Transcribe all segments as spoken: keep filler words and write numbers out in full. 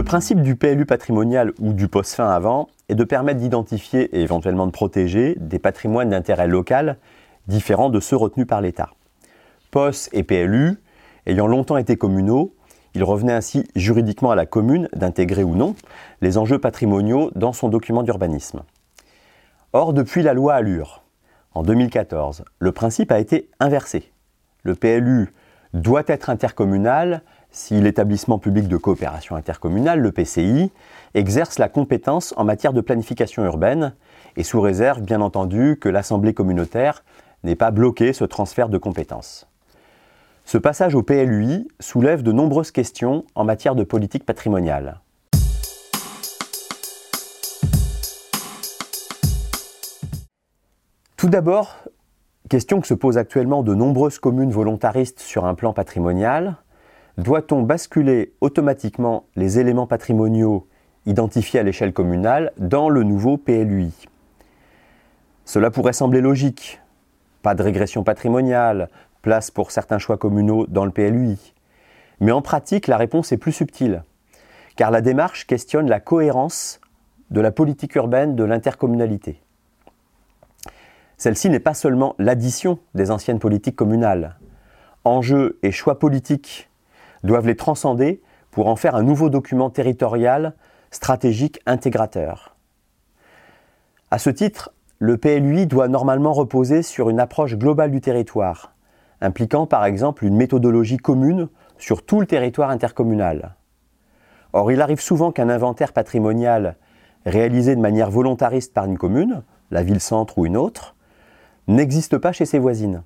principe du P L U patrimonial ou du P O S fin avant est de permettre d'identifier et éventuellement de protéger des patrimoines d'intérêt local différents de ceux retenus par l'État. P O S et P L U ayant longtemps été communaux, il revenait ainsi juridiquement à la commune d'intégrer ou non les enjeux patrimoniaux dans son document d'urbanisme. Or, depuis la loi Allure, en deux mille quatorze, le principe a été inversé. Le P L U doit être intercommunal si l'établissement public de coopération intercommunale, le P C I, exerce la compétence en matière de planification urbaine et sous réserve, bien entendu, que l'Assemblée communautaire n'ait pas bloqué ce transfert de compétences. Ce passage au P L U I soulève de nombreuses questions en matière de politique patrimoniale. Tout d'abord, question que se posent actuellement de nombreuses communes volontaristes sur un plan patrimonial, doit-on basculer automatiquement les éléments patrimoniaux identifiés à l'échelle communale dans le nouveau P L U I ? Cela pourrait sembler logique. Pas de régression patrimoniale, place pour certains choix communaux dans le P L U I. Mais en pratique, la réponse est plus subtile, car la démarche questionne la cohérence de la politique urbaine de l'intercommunalité. Celle-ci n'est pas seulement l'addition des anciennes politiques communales. Enjeux et choix politiques doivent les transcender pour en faire un nouveau document territorial, stratégique, intégrateur. À ce titre, le P L U I doit normalement reposer sur une approche globale du territoire, impliquant par exemple une méthodologie commune sur tout le territoire intercommunal. Or, il arrive souvent qu'un inventaire patrimonial réalisé de manière volontariste par une commune, la ville-centre ou une autre, n'existe pas chez ses voisines.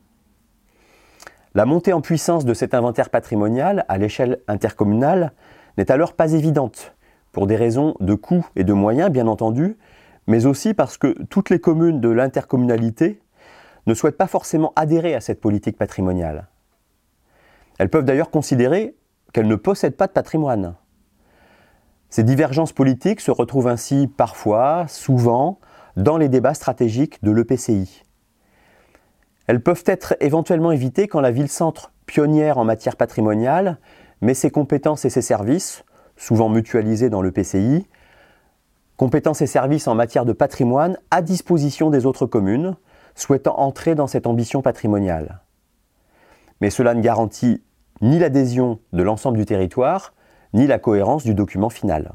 La montée en puissance de cet inventaire patrimonial à l'échelle intercommunale n'est alors pas évidente, pour des raisons de coûts et de moyens bien entendu, mais aussi parce que toutes les communes de l'intercommunalité ne souhaitent pas forcément adhérer à cette politique patrimoniale. Elles peuvent d'ailleurs considérer qu'elles ne possèdent pas de patrimoine. Ces divergences politiques se retrouvent ainsi parfois, souvent, dans les débats stratégiques de l'E P C I. Elles peuvent être éventuellement évitées quand la ville-centre, pionnière en matière patrimoniale, met ses compétences et ses services, souvent mutualisés dans l'E P C I, compétences et services en matière de patrimoine à disposition des autres communes, souhaitant entrer dans cette ambition patrimoniale. Mais cela ne garantit ni l'adhésion de l'ensemble du territoire, ni la cohérence du document final.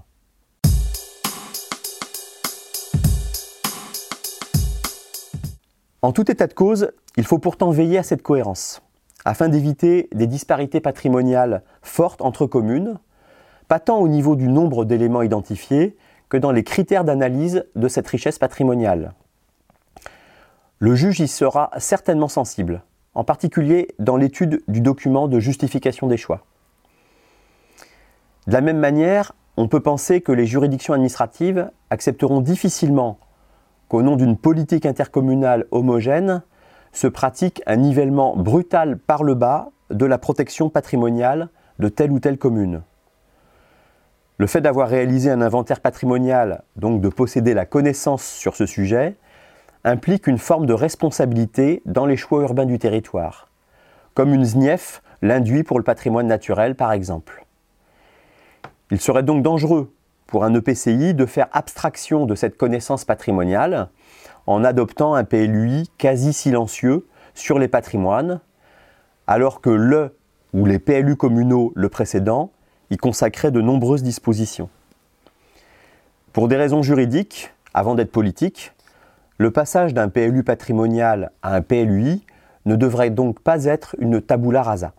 En tout état de cause, il faut pourtant veiller à cette cohérence, afin d'éviter des disparités patrimoniales fortes entre communes, pas tant au niveau du nombre d'éléments identifiés que dans les critères d'analyse de cette richesse patrimoniale. Le juge y sera certainement sensible, en particulier dans l'étude du document de justification des choix. De la même manière, on peut penser que les juridictions administratives accepteront difficilement qu'au nom d'une politique intercommunale homogène, se pratique un nivellement brutal par le bas de la protection patrimoniale de telle ou telle commune. Le fait d'avoir réalisé un inventaire patrimonial, donc de posséder la connaissance sur ce sujet, implique une forme de responsabilité dans les choix urbains du territoire, comme une S N I E F l'induit pour le patrimoine naturel par exemple. Il serait donc dangereux pour un E P C I de faire abstraction de cette connaissance patrimoniale en adoptant un P L U I quasi silencieux sur les patrimoines, alors que le ou les P L U communaux, le précédent, y consacraient de nombreuses dispositions. Pour des raisons juridiques, avant d'être politiques, le passage d'un P L U patrimonial à un P L U I ne devrait donc pas être une tabula rasa.